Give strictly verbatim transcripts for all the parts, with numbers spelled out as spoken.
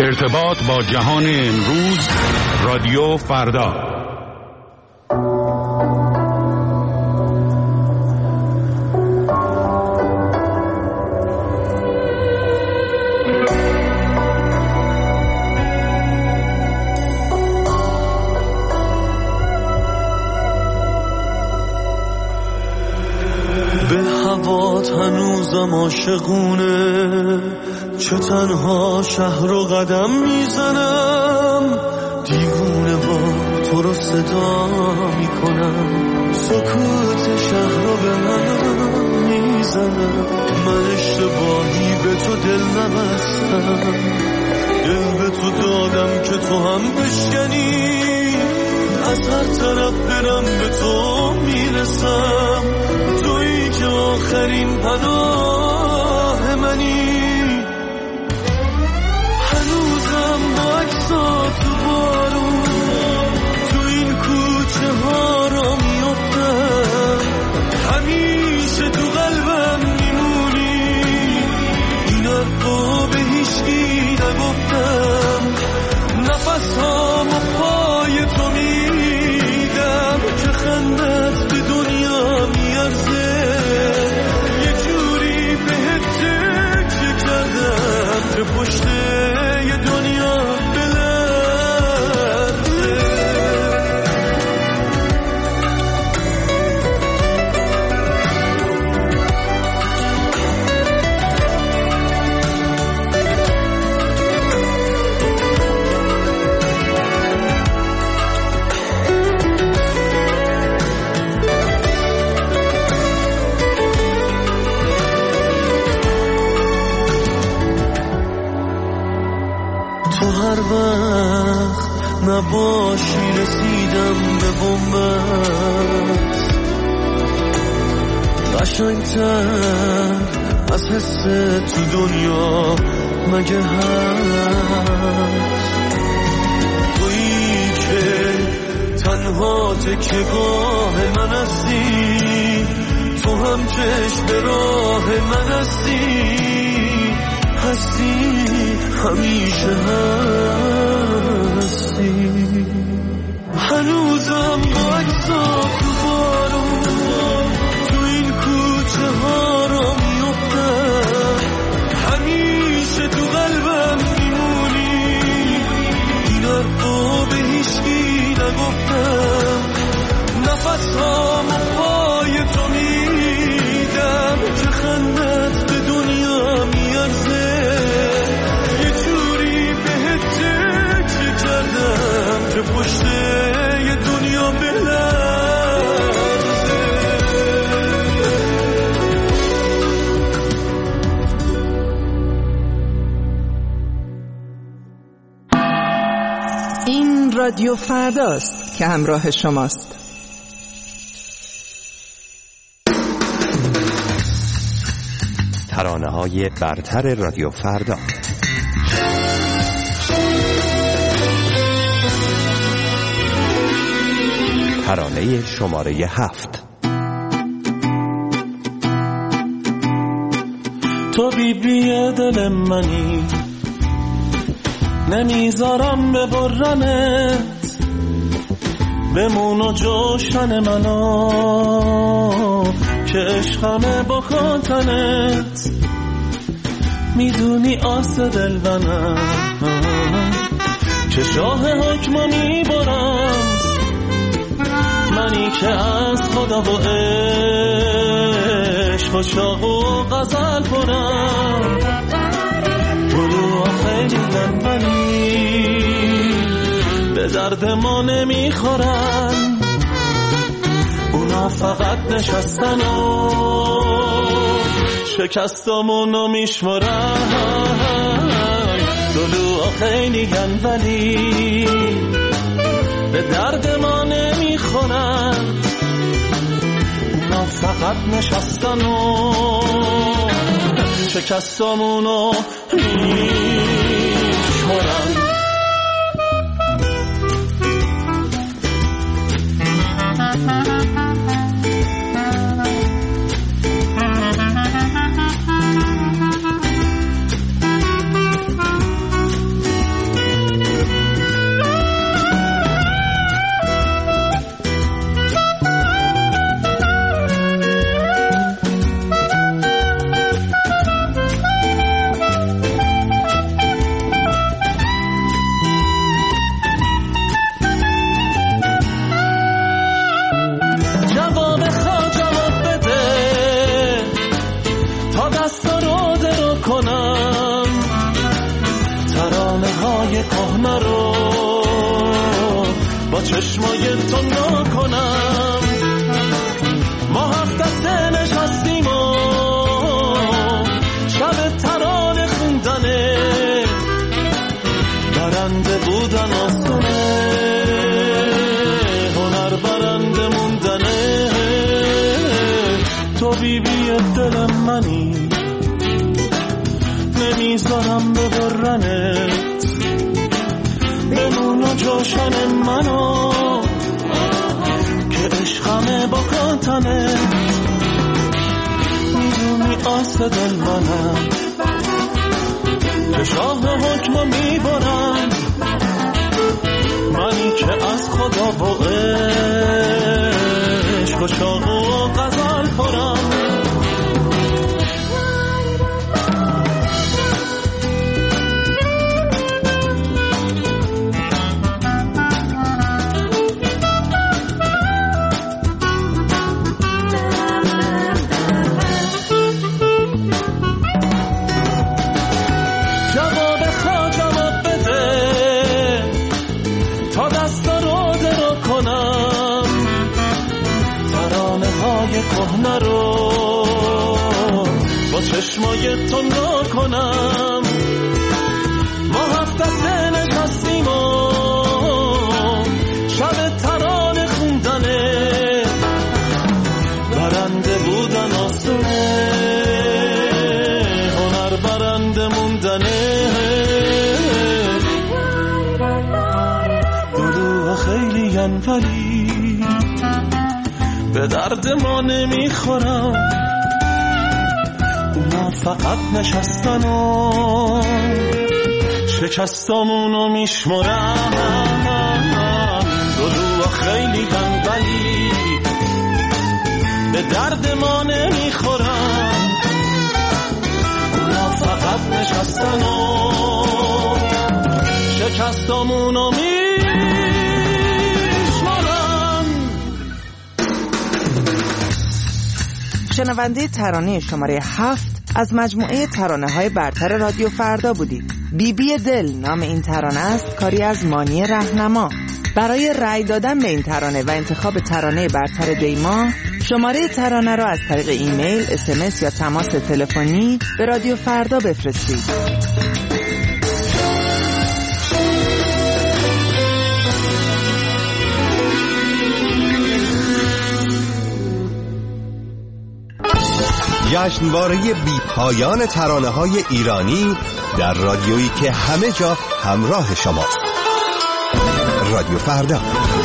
ارتباط با جهان امروز، رادیو فردا. به هوات هنوزم عاشقونه، چه تنها شهر رو قدم میزنم، دیوونه با تو رو صدا میکنم، سکوت شهر رو به من میزنم. من اشتباهی به تو دل نبستم، دل به تو دادم که تو هم بشکنی، از هر طرف برم به تو میرسم، تویی که آخرین پناه منی. هنوزم با عکسات تو بارون تو این کوچه ها را میافتم، همیشه تو قلبم میمونی، این حرفا به هیچکی نگفتم، نفس هامو پای تو میدم که خندت به دنیا میارزه، یه جوری بهت تکیه کردم که پشت یه دنیا بلرزه. تو هر وقت نباشی رسیدم به بنبست، قشنگتر از حس تو دنیا مگه هست؟ تویی که تنها تکیه‌گاه من هستی، تو هم چشم به راه من هستی، هستی همیشه هستی. هنوزم با عکسات تو بارون تو این کوچه ها را میافتم، همیشه تو قلبم میمونی، این حرفا به هیچکی نگفتم، نفس هامو پای تو میدم که خندت به دنیا میارزه، که پشت یه دنیا بلرزه. این رادیو فرداست که همراه شماست. ترانه‌های برتر رادیو فردا. ترانه شماره هفت. تو بی بی دل منی، نمیذارم ببرمت، بمون و جوشن منو که عشقمه بکن تنت، میدونی آس دل منم که شاه حکم میبرم، منی که از خدا و عشق و شوق و غزل پرم، گروه خیلی دنبالی به درد ما نمیخورن، اونا فقط نشستن و شکستمونو میشمرن، گروه خیلی دنبالی به درد ما نمیخورن، اونا فقط نشستن و شکستمونو میشمرن. کهنه رو با چشمای تو نکنم. ما هفت دسته نشستیم و شب ترانه خوندنه، برنده بودن آسونه، هنر برنده موندنه. تو بی بی دل منی، نمیذارم ببرنت، بمون و جوشن منو که عشقمه با کاتنت. میدونی آس دل منم که شاه حکم میبرم، منی که از خدا با عشق و شاق و غزل پرم. کهنه رو با چشمای تو نکنم. ما هفت دسته نشستیم و شب ترانه خوندنه، برنده بودن آسونه، هنر برنده موندنه. دلوها خیلی ین ولی به درد ما نمیخورم، اونا فقط نشستن و شکستامونو میشمرم. دلوها خیلی بنبلی به درد ما نمیخورم، اونا فقط نشستن و شکستامونو میشمرم. شنونده ترانه شماره هفت از مجموعه ترانه های برتر رادیو فردا بودید. بی بی دل نام این ترانه است، کاری از مانی رهنما. برای رأی دادن به این ترانه و انتخاب ترانه برتر دیما، شماره ترانه را از طریق ایمیل، اس ام اس یا تماس تلفنی به رادیو فردا بفرستید. جشنواره بی پایان ترانه‌های ایرانی در رادیویی که همه جا همراه شماست. رادیو فردا.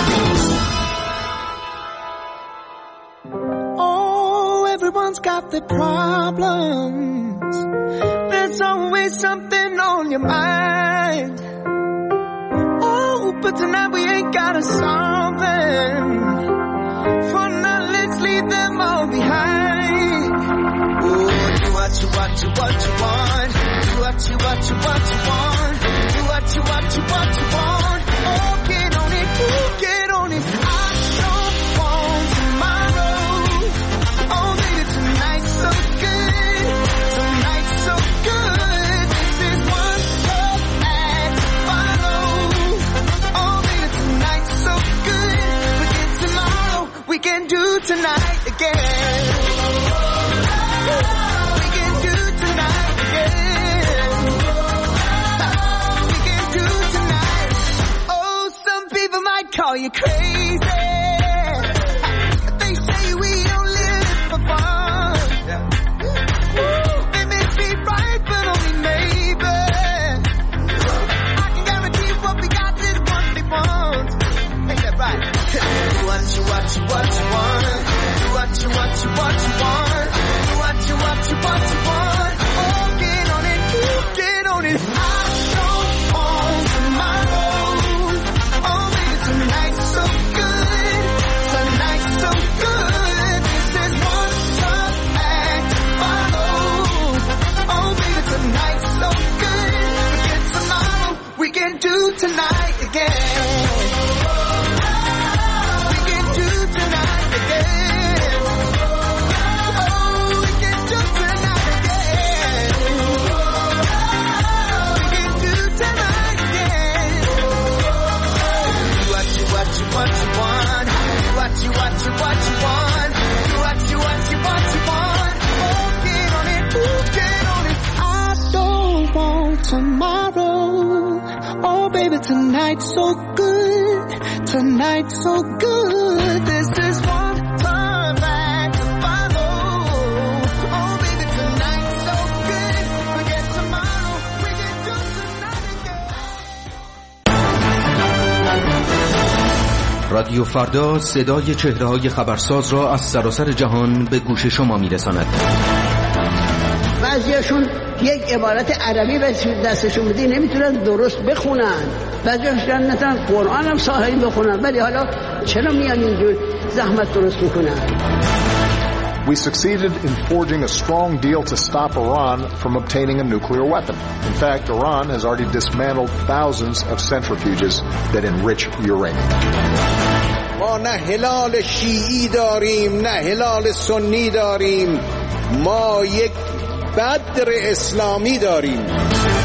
Oh, everyone's got their problems. There's always something on your mind. Oh, but tonight we ain't gotta solve them. For now, let's leave them all behind. Oh, do what you want, you what you want. Do what you want, you what you want. Do what you want, you what you want. Oh, get on it, oh, get on it. I don't want tomorrow. Oh, baby, tonight's so good. Tonight's so good. This is one love act follow. Oh, baby, tonight's so good. Forget tomorrow. We can do tonight again. We can do tonight again. We can do tonight. Oh, some people might call you crazy. They say we only live for fun. They may be right, but only maybe. I can guarantee what we got is what they want. Ain't that right? Do what you, what you, what you want. tomorrow. Oh baby, tonight's so good, tonight's so good. This is one perfect to follow. Oh baby, tonight's so good. Forget tomorrow, we can do tonight again. رادیو فردا صدای چهره‌های خبرساز را از سراسر جهان به گوش شما می‌رساند. بعضیاشون یک عبارت عربی به دستشون بده نمیتونن درست بخونن، بعضیاشون نمیتونن قرآن هم صحیح بخونن، ولی حالا چرا میان اینجور زحمت درست میکنن؟ We succeeded in forging a strong deal to stop Iran from obtaining a nuclear weapon. In fact, Iran has already dismantled thousands of centrifuges that enrich uranium. ما نه هلال شیعی داریم نه هلال سنی داریم، ما یک بدر اسلامی داریم.